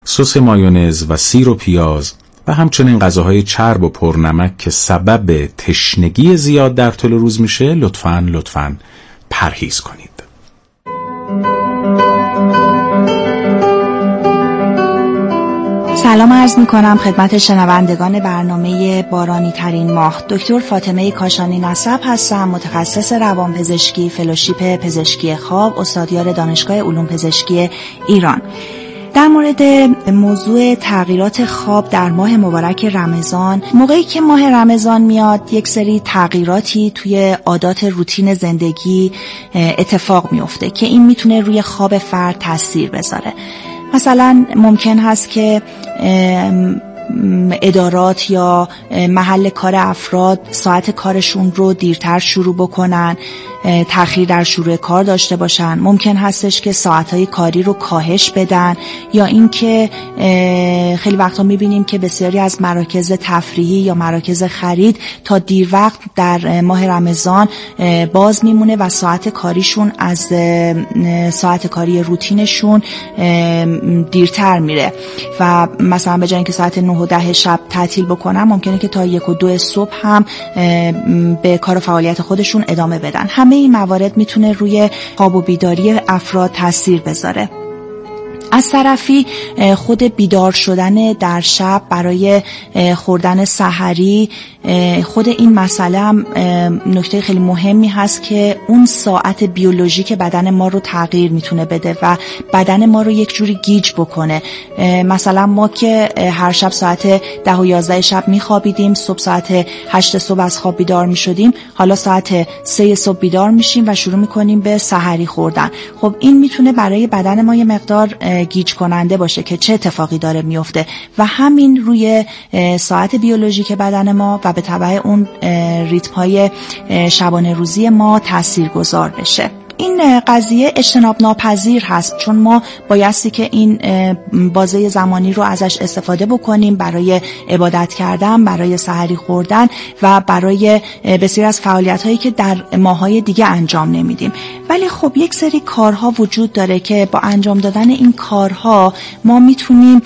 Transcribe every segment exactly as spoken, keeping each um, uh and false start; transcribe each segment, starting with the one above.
سس مایونز و سیر و پیاز و همچنین غذاهای چرب و پرنمک که سبب تشنگی زیاد در طول روز میشه لطفاً لطفاً پرهیز کنید. سلام عرض می کنم خدمت شنوندگان برنامه بارانی ترین ماه. دکتر فاطمه کاشانی نسب هستم، متخصص روانپزشکی، فلوشیپ پزشکی خواب، استادیار دانشگاه علوم پزشکی ایران. در مورد موضوع تغییرات خواب در ماه مبارک رمضان، موقعی که ماه رمضان میاد یک سری تغییراتی توی عادات روتین زندگی اتفاق میفته که این میتونه روی خواب فرد تاثیر بذاره. مثلا ممکن هست که ادارات یا محل کار افراد ساعت کارشون رو دیرتر شروع بکنن، تأخیر در شروع کار داشته باشن. ممکن هستش که ساعتهای کاری رو کاهش بدن، یا اینکه خیلی وقتا میبینیم که بسیاری از مراکز تفریحی یا مراکز خرید تا دیر وقت در ماه رمضان باز میمونه و ساعت کاریشون از ساعت کاری روتینشون دیرتر میره و مثلا به جای اینکه ساعت نه و ده شب تعطیل بکنن ممکنه که تا یک و دو صبح هم به کار و فعالیت خودشون ادامه بدن. همه این موارد میتونه روی خواب و بیداری افراد تاثیر بذاره. از طرفی خود بیدار شدن در شب برای خوردن سحری، خود این مسئله هم نکته خیلی مهمی هست که اون ساعت بیولوژیک بدن ما رو تغییر میتونه بده و بدن ما رو یک جوری گیج بکنه. مثلا ما که هر شب ساعت ده و یازده شب میخوابیدیم، صبح ساعت هشت صبح از خواب بیدار میشدیم، حالا ساعت سه صبح بیدار میشیم و شروع میکنیم به سحری خوردن. خب این میتونه برای بدن ما یه مقدار گیج کننده باشه که چه اتفاقی داره میفته و همین روی ساعت بیولوژیک بدن ما و به تبع اون ریتم‌های شبانه روزی ما تاثیرگذار بشه. این قضیه اجتناب ناپذیر هست، چون ما بایستی که این بازه زمانی رو ازش استفاده بکنیم برای عبادت کردن، برای سحری خوردن و برای بسیار از فعالیت‌هایی که در ماه‌های دیگه انجام نمیدیم. ولی خب یک سری کارها وجود داره که با انجام دادن این کارها ما میتونیم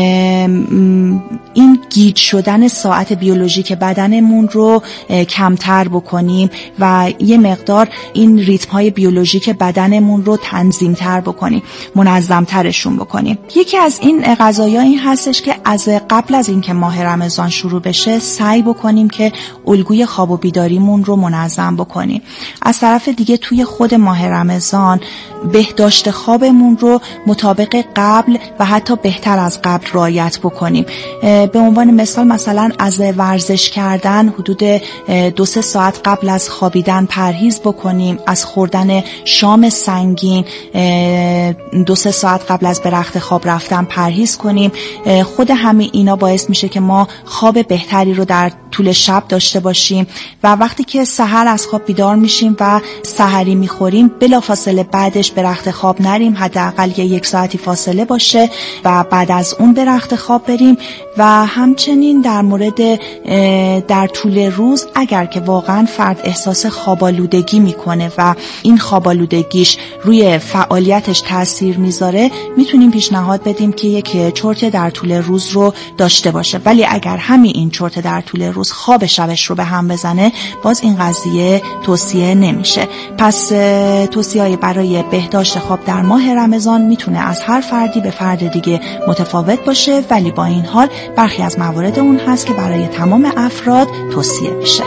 این گیج شدن ساعت بیولوژیک بدنمون رو کمتر بکنیم و یه مقدار این ریتم‌های بیولوژیک که بدنمون رو تنظیم تر بکنیم، منظم ترشون بکنیم. یکی از این قضایا این هستش که از قبل از اینکه ماه رمضان شروع بشه سعی بکنیم که الگوی خواب و بیداریمون رو منظم بکنیم. از طرف دیگه توی خود ماه رمضان بهداشت خوابمون رو مطابق قبل و حتی بهتر از قبل رعایت بکنیم. به عنوان مثال مثلا از ورزش کردن حدود دو سه ساعت قبل از خوابیدن پرهیز بکنیم، از خوردن شام سنگین دو سه ساعت قبل از به رخت خواب رفتن پرهیز کنیم. خود همین اینا باعث میشه که ما خواب بهتری رو در طول شب داشته باشیم و وقتی که سحر از خواب بیدار میشیم و سحری میخوریم بلافاصله بعدش به رخت خواب نریم، حداقل یک ساعتی فاصله باشه و بعد از اون به رخت خواب بریم. و همچنین در مورد در طول روز اگر که واقعا فرد احساس خوابالودگی میکنه و این خوابالودگیش روی فعالیتش تاثیر میذاره، میتونیم پیشنهاد بدیم که یک چرت در طول روز رو داشته باشه. ولی اگر همین این چرت در طول روز خواب شبش رو به هم بزنه، باز این قضیه توصیه نمیشه. پس توصیه‌ای برای بهداشت خواب در ماه رمضان میتونه از هر فردی به فرد دیگه متفاوت باشه، ولی با این حال برخی از موارد اون هست که برای تمام افراد توصیه میشه.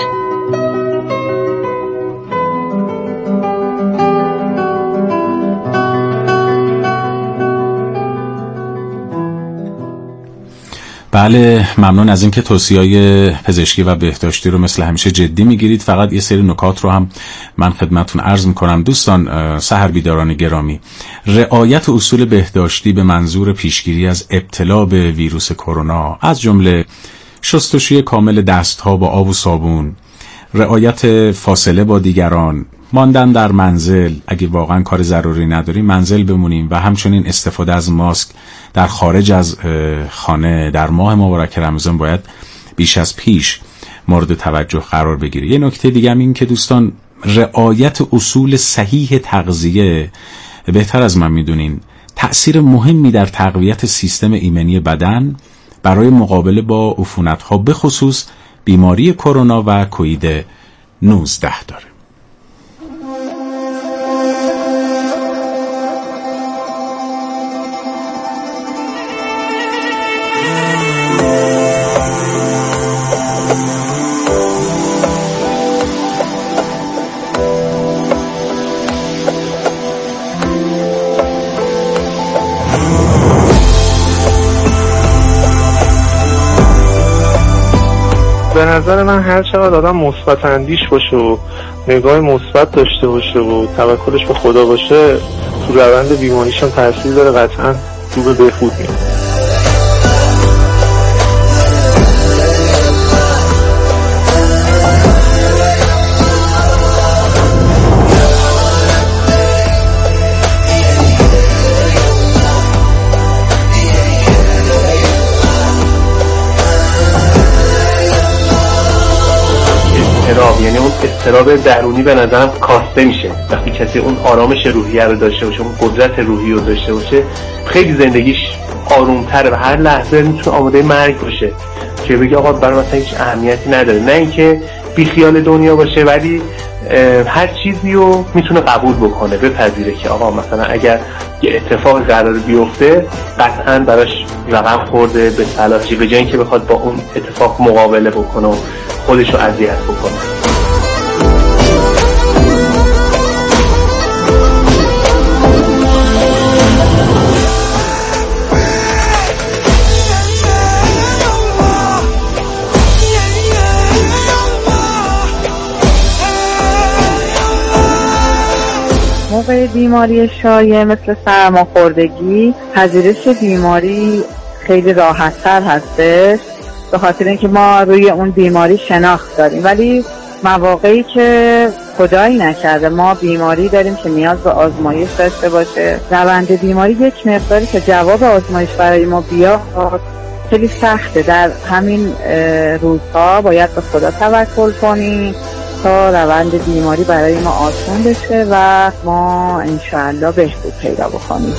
بله، ممنون از اینکه توصیه‌های پزشکی و بهداشتی رو مثل همیشه جدی میگیرید. فقط یه سری نکات رو هم من خدمتتون عرض میکنم. دوستان سحر بیداران گرامی، رعایت اصول بهداشتی به منظور پیشگیری از ابتلا به ویروس کرونا، از جمله شستشوی کامل دستها با آب و صابون، رعایت فاصله با دیگران، ماندن در منزل، اگه واقعا کار ضروری نداریم منزل بمونیم، و همچنین استفاده از ماسک در خارج از خانه در ماه مبارک رمضان باید بیش از پیش مورد توجه قرار بگیره. یه نکته دیگه هم این که دوستان رعایت اصول صحیح تغذیه، بهتر از من میدونین، تأثیر مهمی در تقویت سیستم ایمنی بدن برای مقابله با عفونت‌ها، به خصوص بیماری کرونا و کووید نوزده داره. به نظر من هر چقدر آدم مثبت اندیش باشه و نگاه مثبت داشته باشه و توکلش به خدا باشه، تو روند بیماریش هم تاثیر داره، قطعا رو به بهبود میاد. یعنی اون اضطراب درونی به نظرم کاسته میشه وقتی کسی اون آرامش روحیه رو داشته باشه، اون قدرت روحی رو داشته باشه، خیلی زندگیش آرومتره و هر لحظه میتونه آماده مرگ باشه که بگه آقا برای مثلا هیچ اهمیتی نداره. نه اینکه بی خیال دنیا باشه ولی هر چیزی رو میتونه قبول بکنه، بپذیره که آقا مثلا اگر یه اتفاق قرار بیفته قطعا براش رقم خورده به صلاحی، به جای اینکه بخواد با اون اتفاق مقابله بکنه و خودش رو اذیت بکنه. موقع بیماری شایع مثل سرماخوردگی پذیرش بیماری خیلی راحت‌تر هستش، به خاطر اینکه ما روی اون بیماری شناخت داریم. ولی مواقعی که خدایی نکرده ما بیماری داریم که نیاز به آزمایش داشته باشه، روند بیماری یک مقداری که جواب آزمایش برای ما بیاد خیلی سخته. در همین روزها باید به خدا توکل کنیم تا روند بیماری برای ما آسان بشه و ما انشاءالله بهبود پیدا بکنیم.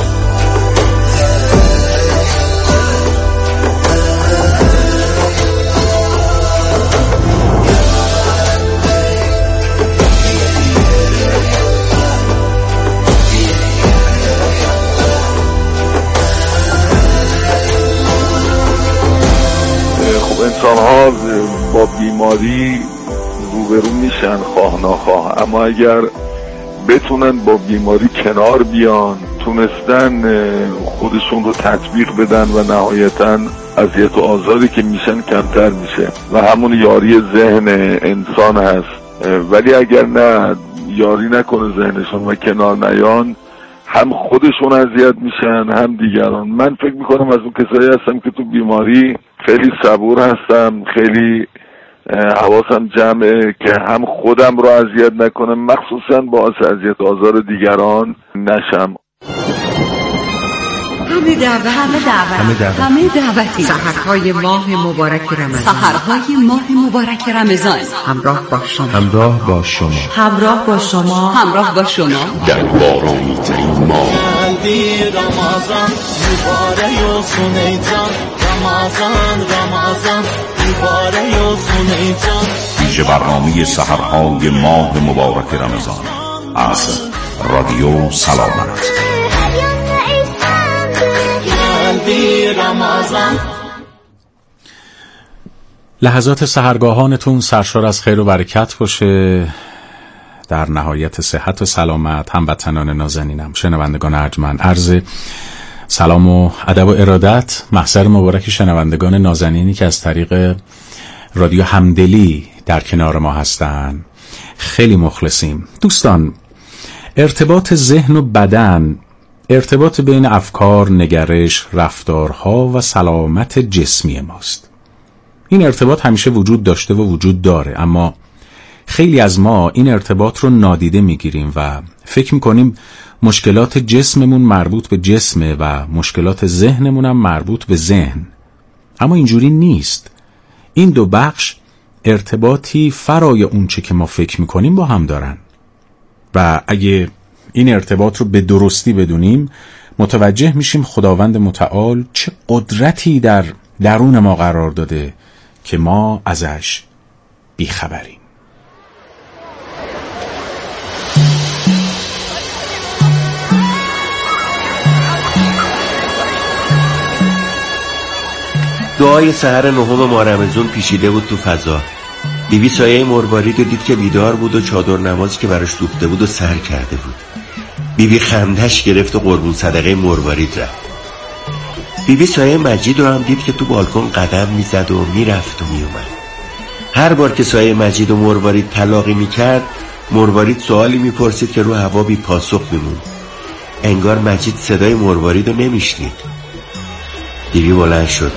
خب انسان ها با بیماری روبرو میشن خواه ناخواه، اما اگر بتونن با بیماری کنار بیان، تونستن خودشون رو تطبیق بدن و نهایتاً اذیت و آزاری که میشن کمتر میشه و همون یاری ذهن انسان هست. ولی اگر نه یاری نکنه ذهنشون و کنار نیان، هم خودشون اذیت میشن هم دیگران. من فکر میکنم از اون کسایی هستم که تو بیماری خیلی صبور هستم، خیلی حواسم جمعه که هم خودم رو اذیت نکنم، مخصوصا باعث اذیت و آزار دیگران نشم. همه دعوت همه دعوت همه دعوتی سحرهای ماه مبارک رمضان سحرهای ماه مبارک رمضان همراه با شما همراه با شما همراه با شما همراه با شما در بارانی ترین ماه رمضان مبارک و سنیجان رمضان رمضان مبارک و سنیجان. ویژه برنامه سحرهای ماه مبارک رمضان از رادیو سلامت. لحظات سحرگاهانتون سرشار از خیر و برکت باشه، در نهایت صحت و سلامت. هموطنان نازنینم، شنوندگان ارجمند، عرض سلام و ادب و ارادت محضر مبارک شنوندگان نازنینی که از طریق رادیو همدلی در کنار ما هستن. خیلی مخلصیم. دوستان، ارتباط ذهن و بدن، ارتباط بین افکار، نگرش، رفتارها و سلامت جسمی ماست. این ارتباط همیشه وجود داشته و وجود داره، اما خیلی از ما این ارتباط رو نادیده میگیریم و فکر میکنیم مشکلات جسممون مربوط به جسمه و مشکلات ذهنمون هم مربوط به ذهن. اما اینجوری نیست. این دو بخش ارتباطی فرای اونچه که ما فکر میکنیم با هم دارن و اگه این ارتباط رو به درستی بدونیم متوجه میشیم خداوند متعال چه قدرتی در درون ما قرار داده که ما ازش بیخبریم. دعای سحر نهم ماه رمضان پیچیده بود تو فضا. بیبی سایه مروارید رو دید که بیدار بود و چادر نمازی که براش دوخته بود و سر کرده بود. بیبی خندش گرفت و قربون صدقه مروارید رفت. بیبی سایه مجید رو هم دید که تو بالکن قدم میزد و میرفت و میومد. هر بار که سایه مجید و مروارید تلاقی میکرد، مروارید سوالی میپرسید که رو هوا بی پاسخ میموند. انگار مجید صدای مروارید رو نمیشنید. بیبی بلند شد،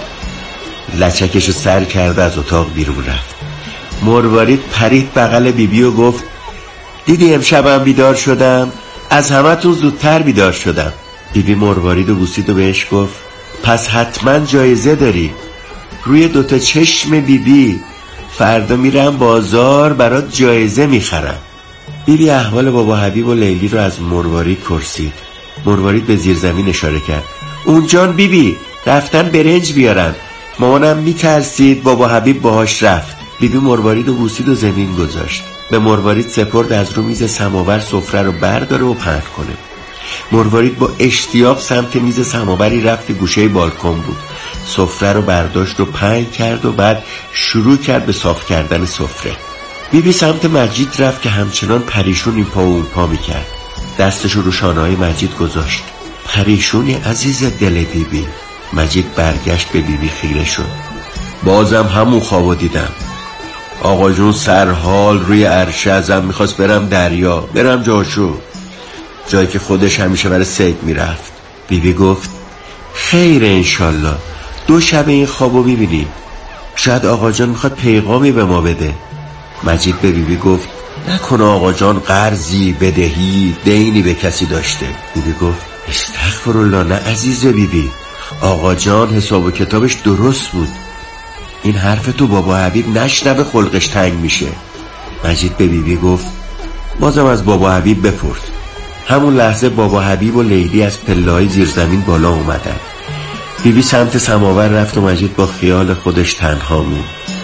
لچکشو سر کرد، از اتاق بیرون رفت. مروارید پرید بغل بیبی و گفت دیدی امشبم بیدار شدم؟ از همه تون زودتر بیدار شدم. بیبی مروارید و بوسید و بهش گفت پس حتما جایزه داری. روی دوتا چشم بیبی، فردا میرم بازار برات جایزه میخرم. بیبی احوال بابا حبیب و لیلی رو از مروارید پرسید. مروارید به زیرزمین اشاره کرد. اونجان بیبی، رفتن برنج بیارن. مامانم میترسید بابا حبیب باهاش رفت. بیبی مروارید و بوسید و زمین گذاشت. به مروارید سپرد از رو میز سماور سفره رو برداره و پهن کنه. مروارید با اشتیاق سمت میز سماوری رفت که گوشه بالکن بود. سفره رو برداشت و پهن کرد و بعد شروع کرد به صاف کردن سفره. بیبی سمت مجید رفت که همچنان پریشون این پا و اون پا میکرد. دستش رو شانه‌های مجید گذاشت. پریشونی عزیز دل بیبی. مجید برگشت به بیبی خیره شد. بازم همون خوابو دیدم. آقا جون سرحال روی عرشه ازم میخواست برم دریا، برم جاشو، جایی که خودش همیشه برای صید میرفت. بیبی گفت خیر انشالله، دو شب این خوابو میبینیم، شاید آقا جان میخواد پیغامی به ما بده. مجید به بیبی گفت نکنه آقا جان قرضی، بدهی، دینی به کسی داشته. بیبی گفت استغفرالله، نه عزیز بیبی، آقا جان حساب و کتابش درست بود. این حرف تو بابا حبیب نشنوه خلقش تنگ میشه. مجید به بیبی گفت بازم از بابا حبیب بپرس. همون لحظه بابا حبیب و لیلی از پله‌های زیر زمین بالا اومدن. بیبی سمت سماور رفت و مجید با خیال خودش تنها موند.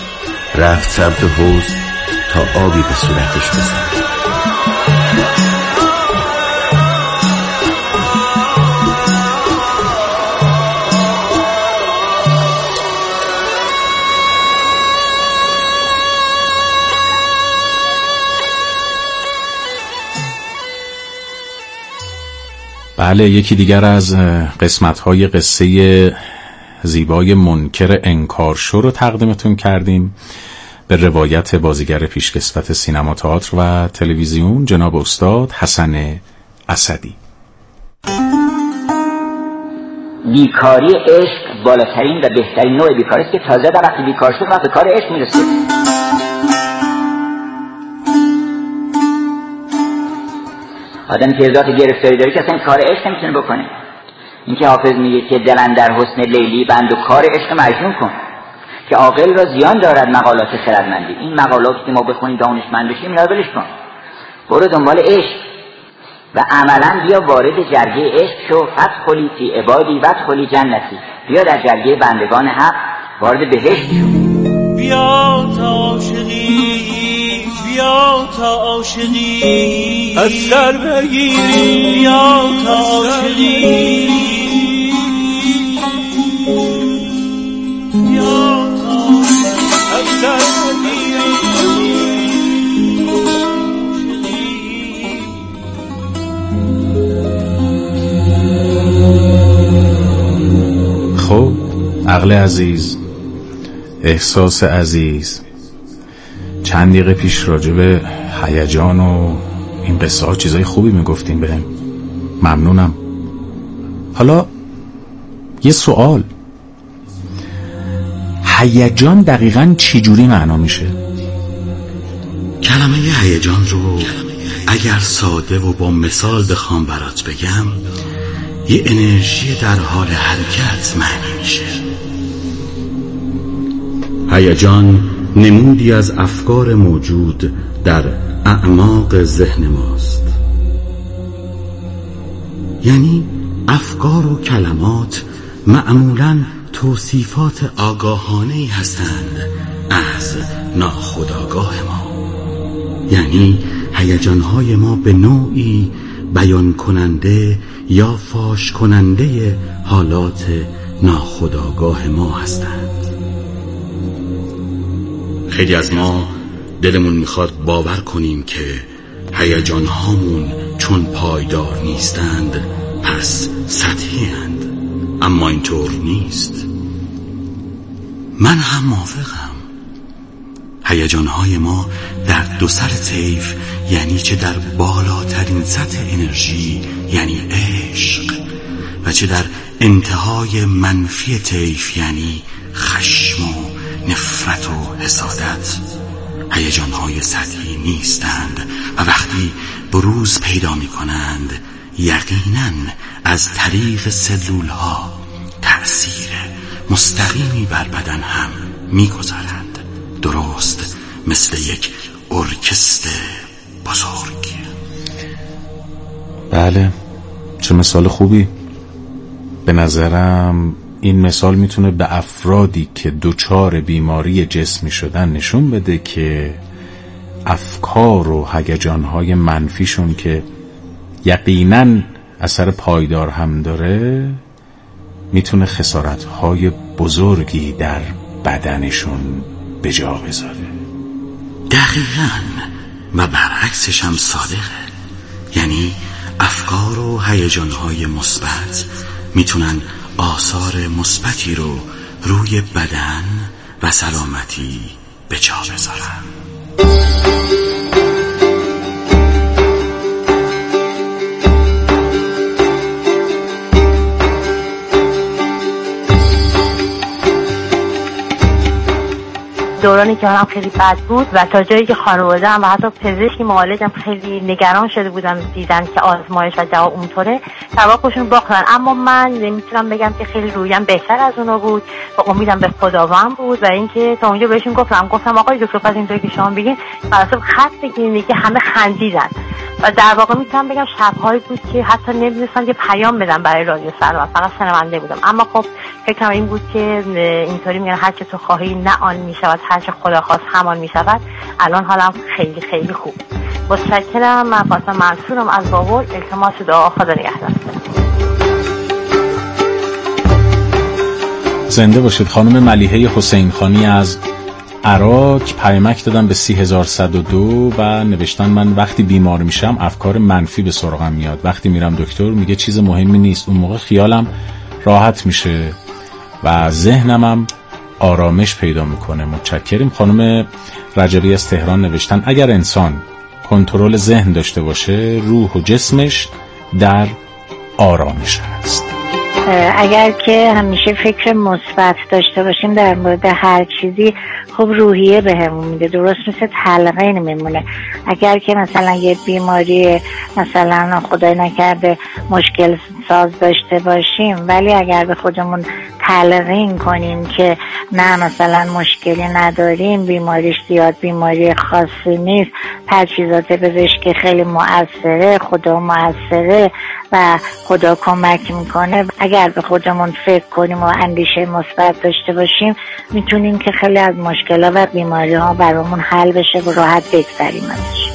رفت سمت حوض تا آبی به صورتش بزنه. بله، یکی دیگر از قسمت‌های قصه زیبای منکر انکارشو رو تقدیمتون کردیم به روایت بازیگر پیشکسوت سینما، تئاتر و تلویزیون جناب استاد حسن اسدی. بیکاری عشق بالاترین و بهترین نوع بیکاری است که تازه در وقتی بیکار شد وقت کار عشق میرسه. آدمی که ذات گرفتاری داره که اصلا کار عشق نمیتونه بکنه. این که حافظ میگه که دلن در حسن لیلی بند و کار عشق مجنون کن که عاقل را زیان دارد مقالات خردمندی. این مقالات که ما بخونیم دانشمند بشیم اینا رو ولش کن، برو دنبال عشق و عملا بیا وارد جرگه عشق شو. فدخلی فی عبادی وادخلی جنتی، بیا در جرگه بندگان حق وارد بهشت شو. بیا تا عاشقی، بیا تا عاشقی از سر بگیری، بیا تا عاشقی، بیا تا از سر بگیری. خب عقل عزیز، احساس عزیز، چند دقیقه پیش راجع به هیجان و این قصه ها چیزای خوبی میگفتین بهم، ممنونم. حالا یه سوال، هیجان دقیقاً چی جوری معنا میشه؟ کلمه هیجان رو اگر ساده و با مثال بخوام برات بگم، یه انرژی در حال حرکت معنی میشه. هیجان نمودی از افکار موجود در اعماق ذهن ماست، یعنی افکار و کلمات معمولاً توصیفات آگاهانه‌ای هستند از ناخودآگاه ما، یعنی هیجان‌های ما به نوعی بیان کننده یا فاش کننده حالات ناخودآگاه ما هستند. خیلی از ما دلمون میخواد باور کنیم که هیجان هامون چون پایدار نیستند پس سطحی اند، اما اینطور نیست. من هم موافقم. هیجان های ما در دو سر طیف، یعنی چه در بالاترین سطح انرژی یعنی عشق و چه در انتهای منفی طیف یعنی خشم و نفرت و حسادت، هیجان‌های سطحی نیستند و وقتی بروز پیدا می‌کنند یقیناً از طریق سلول‌ها تأثیر مستقیمی بر بدن هم می‌گذارند، درست مثل یک ارکستر بزرگ. بله، چه مثال خوبی. به نظرم این مثال میتونه به افرادی که دچار بیماری جسمی شدن نشون بده که افکار و هیجان‌های منفیشون که یقیناً اثر پایدار هم داره میتونه خسارت‌های بزرگی در بدنشون به جا بذاره. دقیقاً، و برعکسش هم صادقه. یعنی افکار و هیجان‌های مثبت میتونن آثار مثبتی رو روی بدن و سلامتی به جا بذارن. دورانی که حالم خیلی بد بود و تا جایی که خانواده‌ام و حتی پزشکی معالجم خیلی نگران شده بودن، دیدن که آزمایش و جواب اونطوره، توقعشون باختن. اما من نمیتونم بگم که خیلی رویم بهتر از اونا بود و امیدم به خداوند بود و اینکه تا اونجا بهشون گفتم گفتم آقای دکتر پس اینطوری که شما بگین براساس خط بگیرین که همه خندیدن و در واقع میتونم بگم شب‌هایی بود که حتی نمی‌دونستم که پیام بدم برای رادیو سلام، فقط شنونده بودم. اما خب فکرم این بود که اینطوری میگن هر چه تو خواهی نه آن میشود، هر چه خدا خواست همان میشود. الان حالم خیلی خیلی خوب. متشکرم. من فاطمه منصورم از بابل. التماس دعا، خدا نگهدار. زنده باشید. خانم ملیحه حسین خانی از عراق پیامک دادن به سی هزار صد و دو و نوشتن من وقتی بیمار میشم افکار منفی به سراغم میاد، وقتی میرم دکتر میگه چیز مهمی نیست، اون موقع خیالم راحت میشه و ذهنمم آرامش پیدا میکنه. متشکریم. خانم رجبی از تهران نوشتن اگر انسان کنترل ذهن داشته باشه روح و جسمش در آرامش هست. اگر که همیشه فکر مثبت داشته باشیم در مورد هر چیزی، خب روحیه بهمون میده، درست مثل تلقین میمونه. اگر که مثلا یه بیماری مثلا خدای نکرده مشکل ساز داشته باشیم، ولی اگر به خودمون تلقین کنیم که نه مثلا مشکلی نداریم، بیماریش زیاد بیماری خاصی نیست، تجهیزات پزشکی خیلی مؤثره، خدا مؤثره و خدا کمک میکنه، اگر به خودمون فکر کنیم و اندیشه مثبت داشته باشیم میتونیم که خیلی از مشکلات و بیماری ها برامون حل بشه و راحت بگذریم ازش.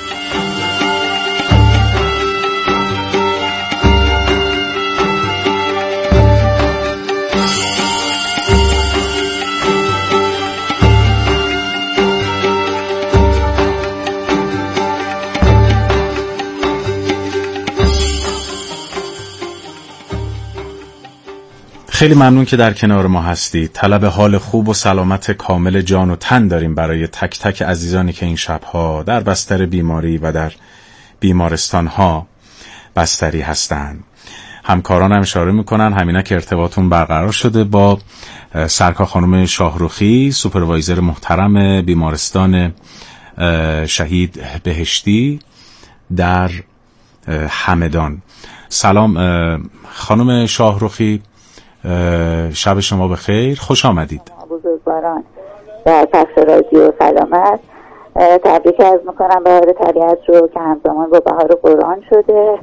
خیلی ممنون که در کنار ما هستید. طلب حال خوب و سلامت کامل جان و تن داریم برای تک تک عزیزانی که این شبها در بستر بیماری و در بیمارستانها بستری هستند. همکارانم اشاره میکنن همینا که ارتباطون برقرار شده با سرکار خانم شاهرخی، سوپروایزر محترم بیمارستان شهید بهشتی در همدان. سلام خانم شاهرخی، شب شما بخیر، خوش آمدید. بزرگواران در پخش رادیو سلامت تبریک عرض میکنم بهار طبیعت رو که همزمان با بهار قرآن شده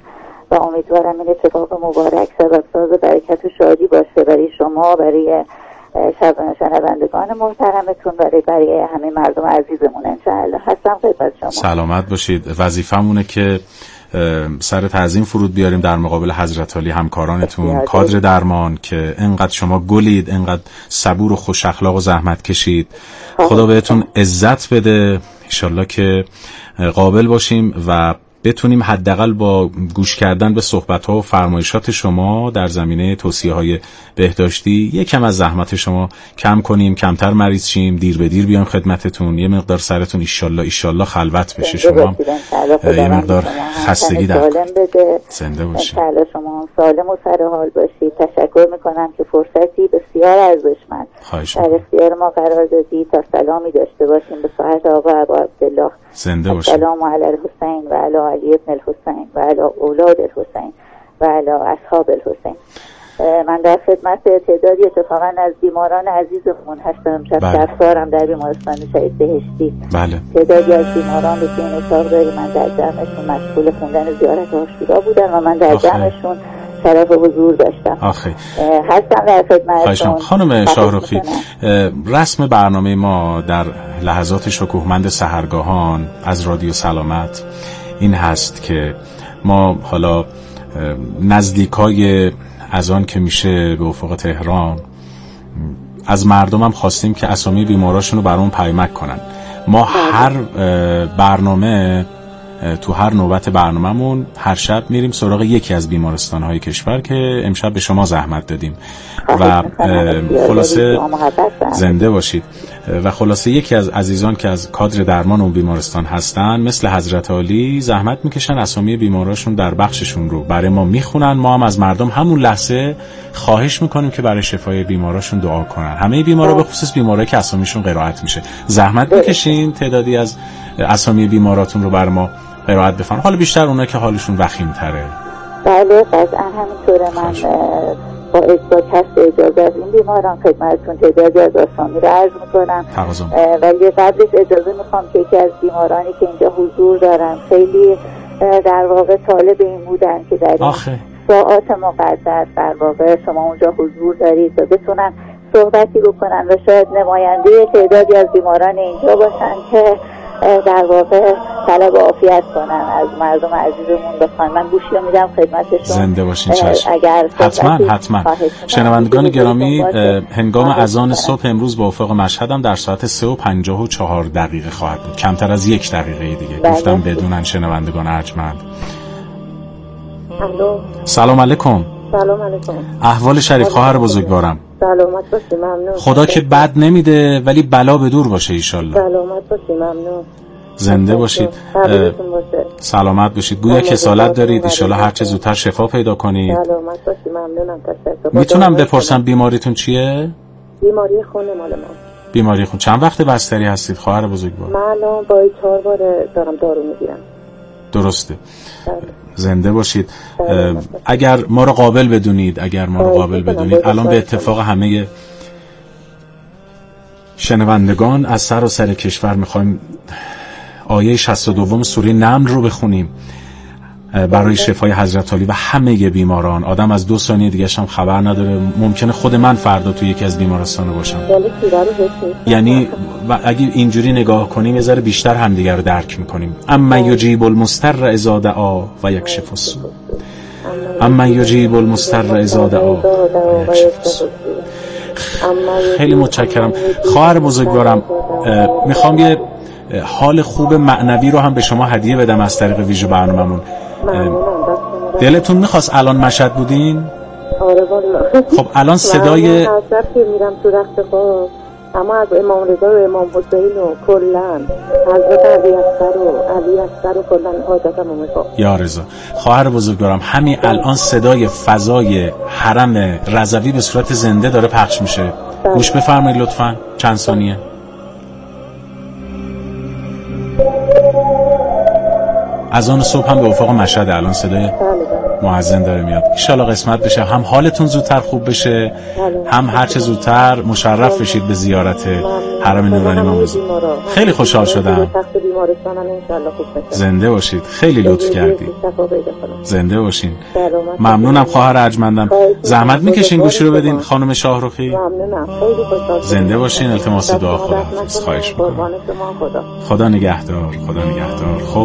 و امیدوارم این اتفاق مبارک سبب ساز برکت و شادی باشه برای شما، برای شنوندگان محترمتون، برای برای همه مردم عزیزمون انشاءالله. هستم خدمت شما. سلامت باشید. وظیفمونه که سر تعظیم فرود بیاریم در مقابل حضرت علی همکارانتون، کادر درمان، که انقدر شما گلید، انقدر صبور و خوش اخلاق و زحمت کشید. خدا بهتون عزت بده، انشالله که قابل باشیم و بتونیم حداقل با گوش کردن به صحبت‌ها و فرمایشات شما در زمینه توصیه‌های بهداشتی یکم از زحمت شما کم کنیم، کمتر مریض شیم، دیر به دیر بیام خدمتتون، یه مقدار سرتون ایشالله ایشالله خلوت بشه، شما یه مقدار خستگی در زنده باشید. انشالله شما سالم و سر حال باشید. تشکر میکنم که فرصتی بسیار ارزشمند در اختیار ما قرار دادید تا سلامی داشته باشیم به ساعت آقا ابو عبدالله. زنده باشید. سلام علی الحسین و علی علی ابن الحسین و علی اولاد الحسین و علی اصحاب الحسین. من در خدمت تعدادی اتفاقا از بیماران عزیزمون هستم. شب درسارم در بیمارستان شهید بهشتی. بله. تعدادی از بیماران رو که این اتاق داریم من در جمعشون مشغول خوندن زیارت عاشورا بودن و من در جمعشون شرف حضور داشتم. آخه. هستم در خدمتتون. خانم شاهرخی، رسم برنامه ما در لحظات شکوهمند سحرگاهان از رادیو سلامت این هست که ما حالا نزدیکای از آن که میشه به افق تهران از مردم هم خواستیم که اسامی بیماراشون رو برامون پیامک کنن. ما هر برنامه تو هر نوبت برنامه‌مون هر شب میریم سراغ یکی از بیمارستان‌های کشور که امشب به شما زحمت دادیم و خلاصه زنده باشید. و خلاصه یکی از عزیزان که از کادر درمان اون بیمارستان هستن مثل حضرت علی زحمت میکشن اسامی بیماراشون در بخششون رو برای ما میخونن. ما هم از مردم همون لحظه خواهش میکنیم که برای شفای بیماراشون دعا کنن. همه بیمارا به خصوص بیمارایی که اسامیشون قرائت میشه زحمت میکشین تعدادی از اسامی بیماراتون رو برای ما قرائت بفرمایید. حالا بیشتر اونایی که حالشون وخیم‌تره. بله قطعا همینطوره. من با با کسب اجازه از این بیماران خدمتتون تعدادی از اسامی رو عرض میکنم، ولی قبلش اجازه میخوام که یکی از بیمارانی که اینجا حضور دارن خیلی در واقع طالب این بودن که در این ساعات مقدس در واقع شما اونجا حضور دارید و بتونن صحبتی بکنن و شاید نماینده تعدادی از بیماران اینجا باشن که در واقع طلب عافیت کنن از مردم عزیزمون. بخوان من گوشی رو میدم خدمتشون. زنده باشین. چشم. حتما حتما. شنوندگان گرامی، هنگام اذان صبح امروز با افق مشهدم در ساعت سه و پنجاه و چهار دقیقه خواهد بود، کمتر از یک دقیقه دیگه. بله. گفتم بدونن شنوندگان ارجمند. سلام علیکم. سلام علیکم. احوال شریف خواهر بزرگوارم. سلامت باشی. ممنون. خدا که بد نمیده ولی بلا به دور باشه ایشالله. سلامت باشی. ممنون. زنده باشید. سلامت باشید. گویا کسالت دارید، ایشالله هر چه زودتر شفا پیدا کنید. سلامت باشی. ممنونم. تشکر. میتونم بپرسم بیماریتون چیه؟ بیماری خون مال ما. بیماری خون. چند وقت بستری هستید خواهر بزرگوار؟ من الان با چهار بار دارم دارو میگیرم. درسته. زنده باشید. اگر ما رو قابل بدونید اگر ما رو قابل بدونید الان به اتفاق همه شنوندگان از سر و سر کشور میخوایم آیه شصت و دو سوره نمل رو بخونیم برای شفای حضرت علی و همه بیماران. آدم از دو ثانیه دیگه هم خبر نداره، ممکنه خود من فردا تو یکی از بیمارستان باشم. یعنی اگه اینجوری نگاه کنیم یه ذره بیشتر همدیگر رو درک میکنیم. اما یجیب المضطر اذا دعا و یکشف السوء. اما یجیب المضطر اذا دعا و یکشف السوء. خیلی متشکرم خواهر بزرگوارم. میخوام یه حال خوب معنوی رو هم به شما هدیه بدم از طریق ویژه برنامه‌مون. دلتون میخواست الان مشهد بودین؟ آره والله. خب الان صدای من حضرت که میرم تو رخت خواب، اما از امام رضا و امام حسین و کلن حضرت علی اکبر و علی اکبر و کلن حاجتم رو میخوام. یا رضا خواهر بزرگوارم، همین الان صدای فضای حرم رضوی به صورت زنده داره پخش میشه. گوش بفرمایید لطفاً چند ثانیه. از آن صبح هم به افق مشهد الان صدای مؤذن داره میاد. ان شاء الله قسمت بشه هم حالتون زودتر خوب بشه، هم هر چه زودتر مشرف بشید به زیارت حرم نورانی امام زمان. خیلی خوشحال شدم. زنده باشید. خیلی لطف کردید. زنده باشین. ممنونم خواهر ارجمندم. زحمت میکشین گوشی رو بدین خانم شاهرخی. ممنونم. خیلی خوشحال. زنده باشین. التماس دعا خداحافظ. خواهش می‌کنم. خدا نگهدار. خدا نگهدار. خب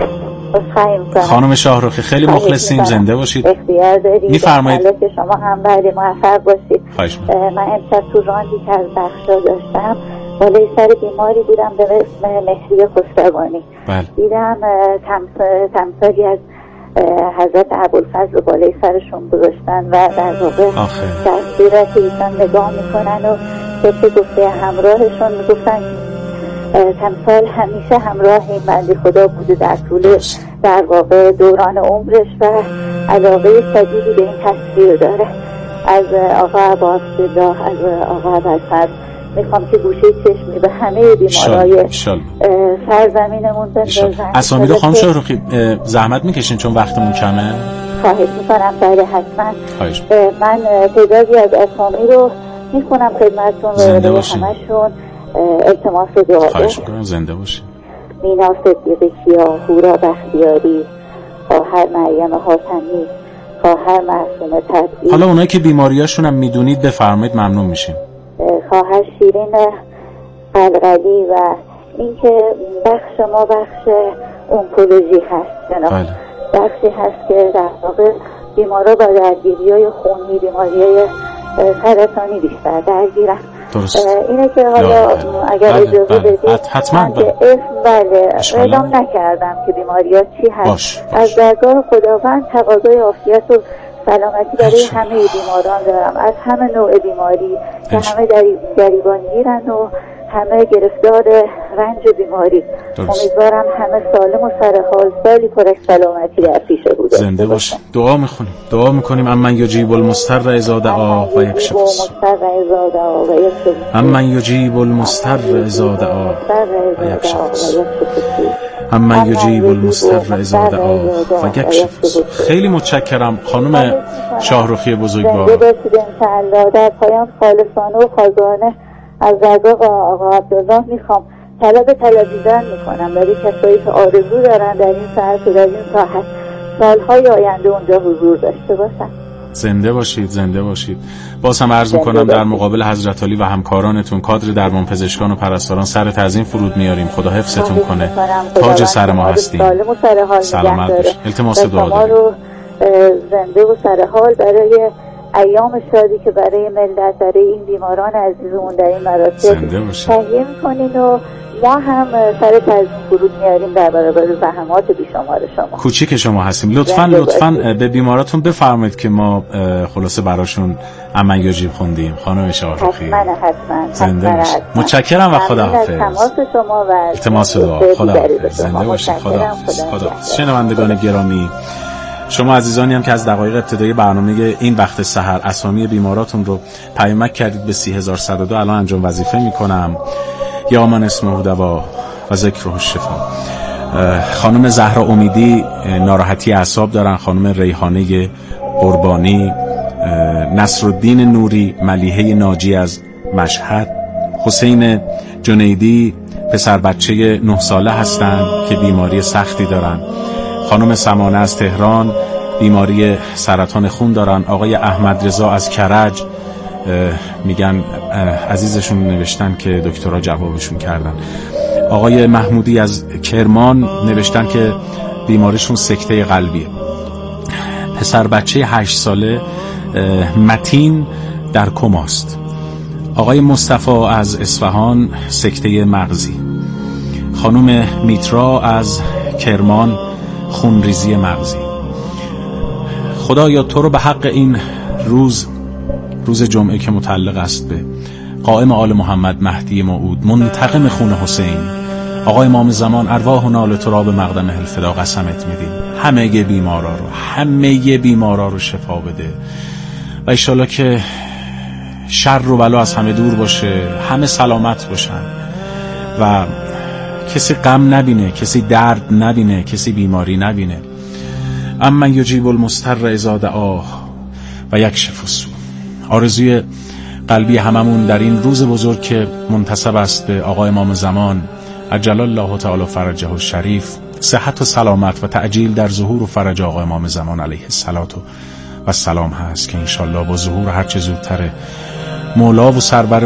خانم شاهرخی خیلی مخلصیم. زنده باشید. اختیار دارید. میفرمایید. که شما هم بعد موفق باشید. من امشب تو راندی که از بخشا داشتم بالای سر بیماری بودم به اسم مهری خسروانی. بله. دیدم تمثالی از حضرت ابوالفضل رو بالای سرشون گذاشتن و در واقع در صورت ایشان نگاه میکنن و که گفته همراهشون میگفتن تمثال همیشه همراه این بنده خدا بوده در طول در واقع دوران عمرش و علاقه شدیدی به این تصویر داره. از آقا عباس‌الله، از آقا عباس‌الله میخوام که گوشه چشمی به همه بیمارای سرزمینمون بندازن. اسامی رو خانم شاهرخی زحمت میکشین چون وقتمون کمه؟ خواهش میکنم. بله حتما. من تعدادی از اسامی رو میخونم خدمتتون و همشون التماس دعا. خواهش میکنم. زنده باشین. مینا صدیقی کیا، هورا بختیاری، خواهر مریم حاتمی، خواهر معصومه تبعید. حالا اونایی که بیماریاشون هم میدونید بفرمایید ممنون میشیم. خواهر شیرین قلقلی و اینکه بخش ما بخش اونکولوژی هست جناب. بله. بخشی هست که در واقع بیمارا با درگیری‌های خونی، بیماری‌های سرطانی بیشتر درگیرن. درست. اینه که حالا اگر بله. اجازه بله. بدید حتما که اسم بله اعلام نکردم که بیماری‌ها چی هست. باش. از درگاه خداوند تقاضای عافیت و سلامتی برای همه بیماران دارم، از همه نوع بیماری که همه گریبان گیرن و همه گرفتار رنج بیماری. امیدوارم همه سالم و سرحال، سالی پر از سلامتی در پیش بود. زنده باشید. دعا میخونیم. دعا میکنیم امن یجیب المضطر اذا دعا و یکشف السوء. امن یجیب المضطر اذا دعا و یکشف السوء. امن یجیب المضطر اذا دعا و یکشف السوء. خیلی متشکرم خانم شاهرخی بزرگوار. زنده باشید انشاءالله. در پایان خالصانه و خازانه از رضا آقا عبدالله میخوام طلب طلبیدن میکنم برای کسایی که آرزو دارن در این ساعت و در این ساحت سالهای آینده اونجا حضور داشته باشن. زنده باشید. زنده باشید. باز هم عرض میکنم در مقابل حضرت علی و همکارانتون کادر درمان پزشکان و پرستاران سر تعظیم فرود میاریم. خدا حفظتون کنه. تاج سر ما هستیم. سلامت باشید. التماس دعا داریم. زنده و سرحال برای ایام شادی که برای ملت، برای این بیماران عزیزمون در این مراسم تهیه میکنین و ما هم سر تعظیم فرود میاریم در برابر زحمات بیشمار شما. کوچیک شما هستیم. لطفاً لطفاً به بیماراتون بفرمایید که ما خلاصه براشون امن یجیب خوندیم. خانم شاهرخی حتما حتما زنده باشید. متشکرم و خداحافظ. تماس شما و التماس دعا. خداحافظ. زنده باشید. خداحافظ. خداحافظ. شنوندگان گرامی، شما عزیزانی هم که از دقایق ابتدایی برنامه این وقت سحر اسامی بیماراتون رو پیامک کردید به سی هزار و صد و دو الان انجام وظیفه میکنم. یا من اسمه دوا و ذکره الشفا. خانم زهرا امیدی ناراحتی اعصاب دارن، خانم ریحانه قربانی، نصرالدین نوری، ملیحه ناجی از مشهد، حسین جنیدی پسر بچه نه ساله هستن که بیماری سختی دارن، خانم سمانه از تهران بیماری سرطان خون دارن، آقای احمد رضا از کرج میگن عزیزشون نوشتن که دکترها جوابشون کردن، آقای محمودی از کرمان نوشتن که بیماریشون سکته قلبیه، پسر بچه هشت ساله متین در کماست، آقای مصطفی از اصفهان سکته مغزی، خانم میترا از کرمان خونریزی مغزی. خدایا تو رو به حق این روز روز جمعه که متعلق است به قائم آل محمد مهدی موعود منتقم خون حسین، آقای امام زمان ارواحنا لتراب مقدم الفدا قسمت میدیم همه بیمارا رو همه بیمارا رو شفا بده و انشالله که شر و بلا از همه دور باشه، همه سلامت باشن و کسی غم نبینه، کسی درد نبینه، کسی بیماری نبینه. امن یجیب المضطر اذا دعاه و یکشف السوء. آرزوی قلبی هممون در این روز بزرگ که منتسب است به آقا امام زمان عجل الله تعالی فرجه الشریف، صحت و سلامت و تعجیل در ظهور و فرج آقا امام زمان علیه الصلات و السلام هست که انشالله با ظهور هرچه زودتر مولا و سربر